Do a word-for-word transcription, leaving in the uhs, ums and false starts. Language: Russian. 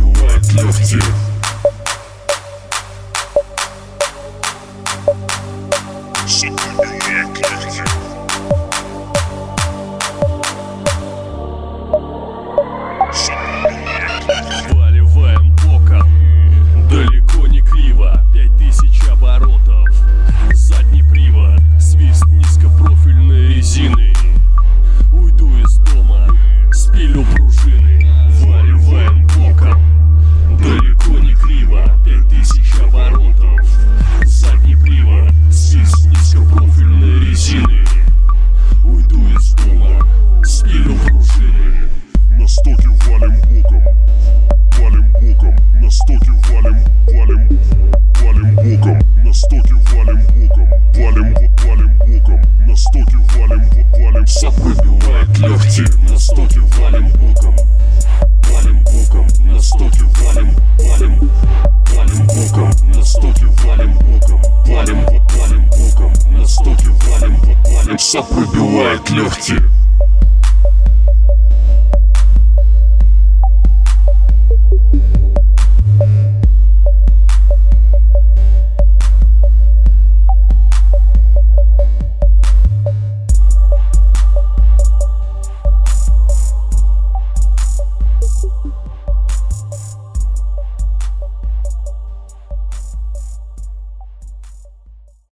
пробивает легкие. Все пробивает легкие. Все пробивает легкие. Валиваем боком, далеко не криво, пять тысяч оборотов. Задний привод, свист низкопрофильной резины. Уйду из дома, спилю пружины. Валиваем боком, далеко не криво, пять тысяч оборотов. Задний привод, свист низкопрофильной резины. Уйду из дома, спилю пружины. На стоке валим боком, валим боком, на стоке валим, валим, валим боком, на стоке валим боком, валим, валим боком, на стоке валим, валим. Все пробивает легкие. На стоке валим боком, валим боком, на стоке валим, валим, валим боком, на стоке валим боком, валим, валим боком, на стоке валим, валим. Все пробивает легкие.